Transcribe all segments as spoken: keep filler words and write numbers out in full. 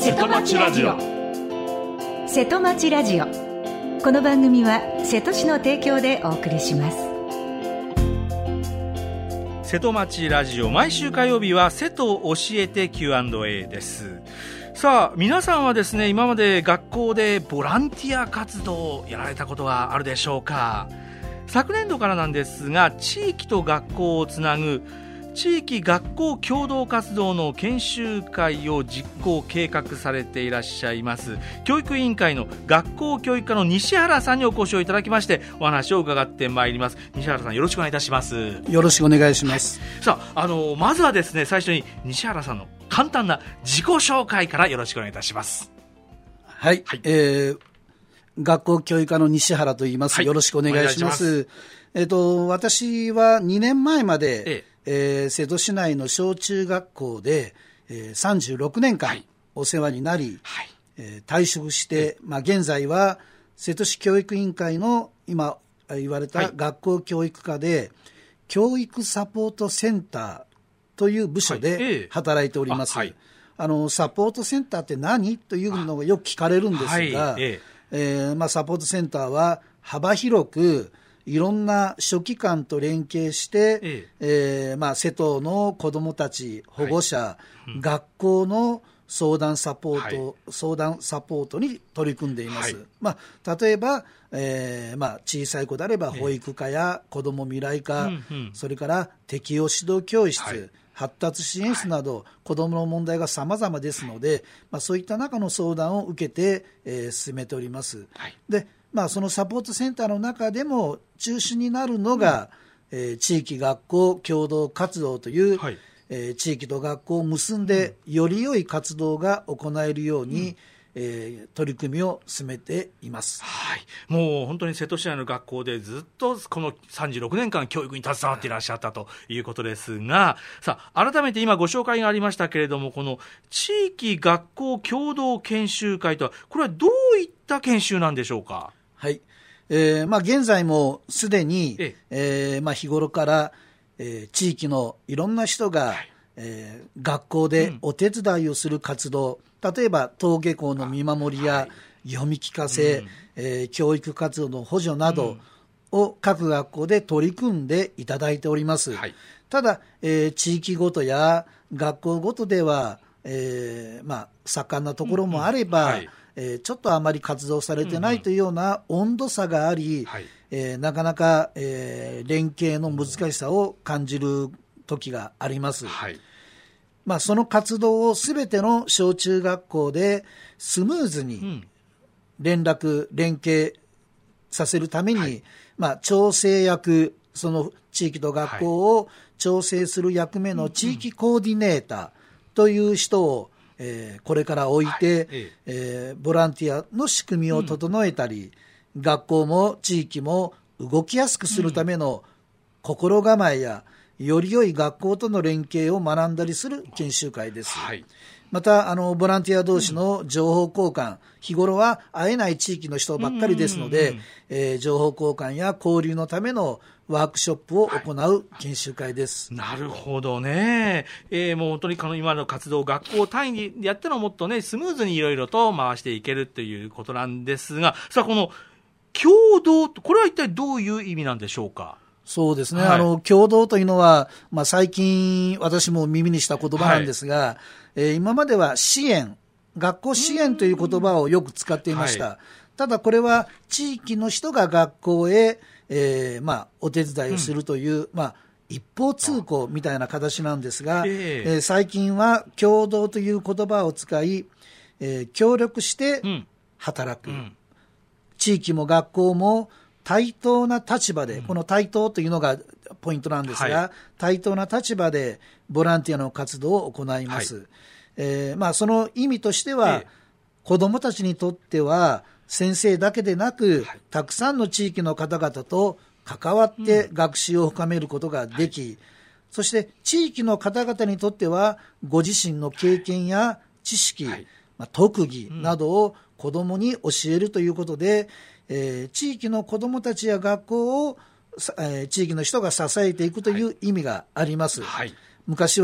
瀬戸町ラジオ。瀬戸町ラジオ、この番組は瀬戸市の提供でお送りします。 瀬戸町ラジオ、毎週火曜日は瀬戸教えて キューアンドエー です。さあ、皆さんはですね、今まで学校でボランティア活動をやられたことがあるでしょうか。昨年度からなんですが、地域と学校をつなぐ地域学校共同活動の研修会を実行計画されていらっしゃいます教育委員会の学校教育課の西原さんにお越しをいただきまして、お話を伺ってまいります。西原さん、よろしくお願いいたします。 よろしくお願いします。 はい、さあ、あのまずはですね、最初に西原さんの簡単な自己紹介からよろしくお願いいたします。 はい、はい、えー、学校教育課の西原と言います。はい、よろしくお願いします。えーと、私はにねんまえまで、えええー、瀬戸市内の小中学校で、えー、さんじゅうろくねんかんお世話になり、はい、えー、退職して、まあ、現在は瀬戸市教育委員会の今言われた学校教育課で、はい、教育サポートセンターという部署で働いております。はい、えー、あのサポートセンターって何というのがよく聞かれるんですが、はい、えーえーまあ、サポートセンターは幅広くいろんな諸機関と連携して、えええーまあ、瀬戸の子どもたち、保護者、はいうん、学校の相談サポート、はい、相談サポートに取り組んでいます。はい、まあ、例えば、えーまあ、小さい子であれば保育課や子ども未来課、えー、それから適応指導教室、はい、発達支援室など、はい、子どもの問題が様々ですので、まあ、そういった中の相談を受けて、えー、進めております。はい、でまあ、そのサポートセンターの中でも中心になるのが、うんえー、地域学校共同活動という、はいえー、地域と学校を結んでより良い活動が行えるように、うんえー、取り組みを進めています。 はい、もう本当に瀬戸市内の学校でずっとこのさんじゅうろくねんかん教育に携わっていらっしゃったということですが、さあ改めて今ご紹介がありましたけれども、この地域学校共同研修会とは、これはどういった研修なんでしょうか。 はい、えーまあ、現在もすでに、えええーまあ、日頃から、えー、地域のいろんな人が、はいえー、学校でお手伝いをする活動、うん、例えば登下校の見守りや、はい、読み聞かせ、うんえー、教育活動の補助などを各学校で取り組んでいただいております。はい、ただ、えー、地域ごとや学校ごとでは、えーまあ、盛んなところもあれば、うんうんはいえー、ちょっとあまり活動されてないというような温度差があり、うんうんはいえー、なかなか、えー、連携の難しさを感じる時があります。はいまあ、その活動をすべての小中学校でスムーズに連絡、連携させるために、はいまあ、調整役、その地域と学校を調整する役目の地域コーディネーターという人をえー、これから置いて、はいえー、ボランティアの仕組みを整えたり、うん、学校も地域も動きやすくするための心構えや、より良い学校との連携を学んだりする研修会です。はい、またあのボランティア同士の情報交換、うん、日頃は会えない地域の人ばっかりですので、うんうんうんえー、情報交換や交流のためのワークショップを行う研修会です。 はい、なるほどね、えー、もう本当にこの今の活動を学校単位にやってのもっとねスムーズにいろいろと回していけるということなんですが、さあこの共同、これは一体どういう意味なんでしょうか。 そうですね、はい、あの共同というのは、まあ、最近私も耳にした言葉なんですが、はいえー、今までは支援、学校支援という言葉をよく使っていました。はい、ただこれは地域の人が学校へ、えーまあ、お手伝いをするという、うんまあ、一方通行みたいな形なんですが、えーえー、最近は共同という言葉を使い、えー、協力して働く、うんうん、地域も学校も対等な立場で、うん、この対等というのがポイントなんですが、はい、対等な立場でボランティアの活動を行います。はいえーまあ、その意味としては、えー、子どもたちにとっては先生だけでなく、はい、たくさんの地域の方々と関わって学習を深めることができ、うんはい、そして地域の方々にとってはご自身の経験や知識、はいまあ、特技などを子どもに教えるということで、えー、地域の子どもたちや学校を、えー、地域の人が支えていくという意味があります。はい、昔は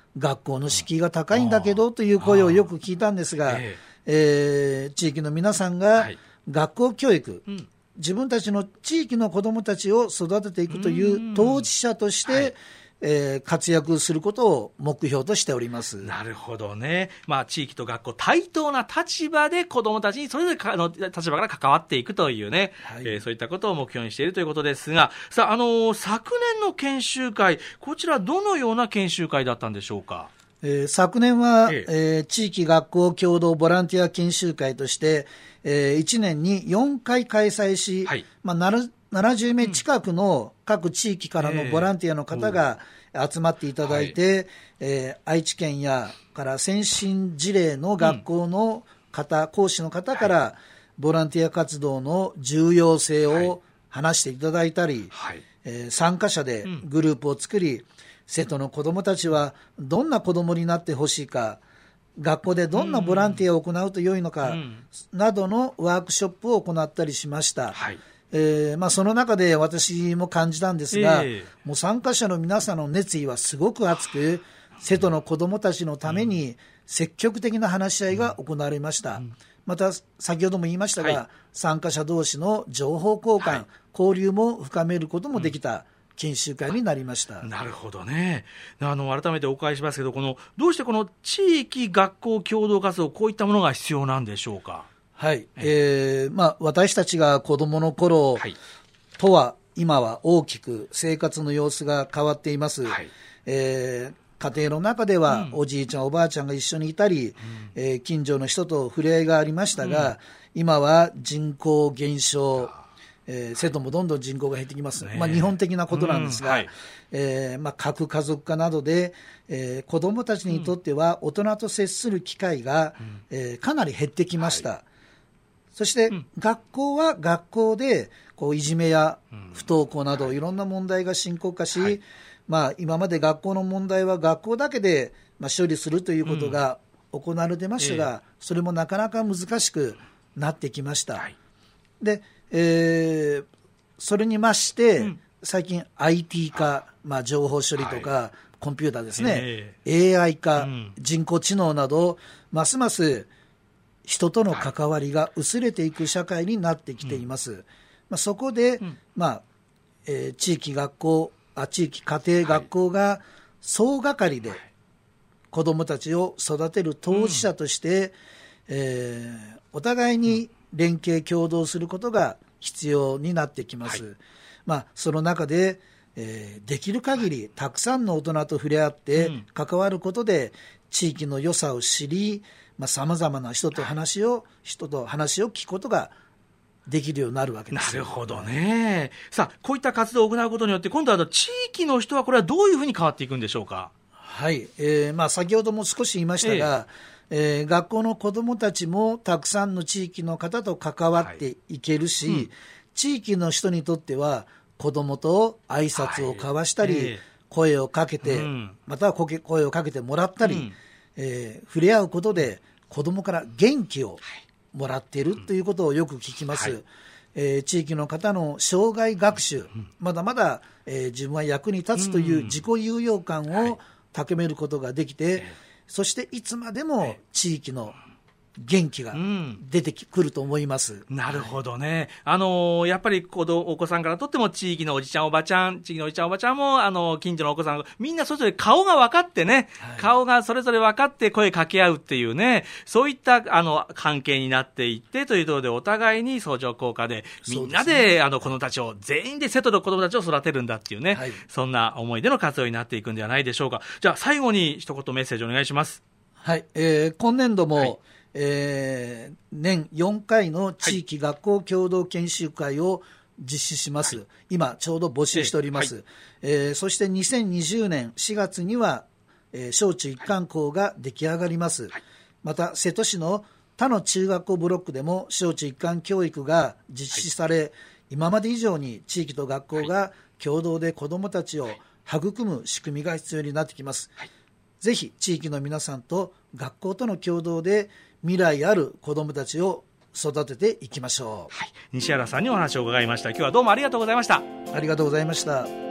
学校の敷居が高いんだけどという声をよく聞いたんですが、ええー、地域の皆さんが学校教育、はい、自分たちの地域の子どもたちを育てていくという当事者として、はい、えー、活躍することを目標としております。 なるほどね。まあ、地域と学校対等な立場で子どもたちにそれぞれかの立場から関わっていくというね、はい、えー、そういったことを目標にしているということですが、さあ、あのー、昨年の研修会、こちらどのような研修会だったんでしょうか。 えー、昨年は、えええー、地域学校共同ボランティア研修会として、えー、いちねんによんかい開催し、はい、まあ、なるななじゅうめい近くの各地域からのボランティアの方が集まっていただいて、えーはい、えー、愛知県やから先進事例の学校の方、うん、講師の方からボランティア活動の重要性を話していただいたり、はい、えー、参加者でグループを作り、うん、生徒の子どもたちはどんな子どもになってほしいか、学校でどんなボランティアを行うと良いのか、うん、などのワークショップを行ったりしました。はい、えーまあ、その中で私も感じたんですが、えー、もう参加者の皆さんの熱意はすごく熱く、生徒の子どもたちのために積極的な話し合いが行われました。うん、また先ほども言いましたが、はい、参加者同士の情報交換、はい、交流も深めることもできた研修会になりました。 なるほどね。あの改めてお伺いしますけど、このどうしてこの地域学校共同活動、こういったものが必要なんでしょうか。 はい、えーまあ、私たちが子どもの頃とは今は大きく生活の様子が変わっています。はい、えー、家庭の中ではおじいちゃん、うん、おばあちゃんが一緒にいたり、うん、えー、近所の人と触れ合いがありましたが、うん、今は人口減少、えー、生徒もどんどん人口が減ってきます、ね。まあ、日本的なことなんですが、うん、はい、えーまあ、核家族化などで、えー、子どもたちにとっては大人と接する機会が、うん、えー、かなり減ってきました。はい、そして、うん、学校は学校でこういじめや不登校などいろんな問題が深刻化し、はい、まあ、今まで学校の問題は学校だけで、まあ、処理するということが行われてましたが、うん、えー、それもなかなか難しくなってきました。はい、で、えー、それに増して、うん、最近 アイティー 化、まあ、情報処理とか、はい、コンピューターですね、えー、エーアイ 化、うん、人工知能などますます人との関わりが薄れていく社会になってきています。うん、まあ、そこで、うん、まあえー、地域学校あ地域家庭学校が総がかりで子どもたちを育てる当事者として、うん、えー、お互いに連携協働することが必要になってきます。はい、まあ、その中で、えー、できる限りたくさんの大人と触れ合って関わることで、うん、地域の良さを知り、さまざ、まな人と話を、人と話を聞くことができるようになるわけです。 なるほどね。さあ、こういった活動を行うことによって、今度は地域の人はこれはどういうふうに変わっていくんでしょうか。 はい、えーまあ、先ほども少し言いましたが、えーえー、学校の子どもたちもたくさんの地域の方と関わっていけるし、はい、うん、地域の人にとっては子どもと挨拶を交わしたり、はい、えー、声をかけて、うん、または声をかけてもらったり、うん、えー、触れ合うことで子どもから元気をもらっているということをよく聞きます。はい、えー、地域の方の生涯学習、まだまだ、えー、自分は役に立つという自己有用感を高めることができて、そしていつまでも地域の元気が出てくると思います。 うん、なるほどね。あのー、やっぱり子どお子さんからとっても地域のおじちゃんおばちゃん、地域のおじちゃんおばちゃんも、あのー、近所のお子さん、みんなそれぞれ顔が分かってね、はい、顔がそれぞれ分かって声かけ合うっていうね、そういったあの関係になっていってというところで、お互いに相乗効果で、みんなで、でね、あの子供たちを、全員で生徒の子供たちを育てるんだっていうね、はい、そんな思いでの活動になっていくんではないでしょうか。じゃあ最後に一言メッセージお願いします。 はい、えー、今年度も、はい、えー、年よんかいの地域学校共同研修会を実施します。はい、今ちょうど募集しております。はい、えー、そしてにせんにじゅうねんしがつには、えー、小中一貫校が出来上がります。はい、また瀬戸市の他の中学校ブロックでも小中一貫教育が実施され、はい、今まで以上に地域と学校が共同で子どもたちを育む仕組みが必要になってきます。はい、ぜひ地域の皆さんと学校との共同で未来ある子どもたちを育てていきましょう。 はい、西原さんにお話を伺いました。今日はどうもありがとうございました。 ありがとうございました。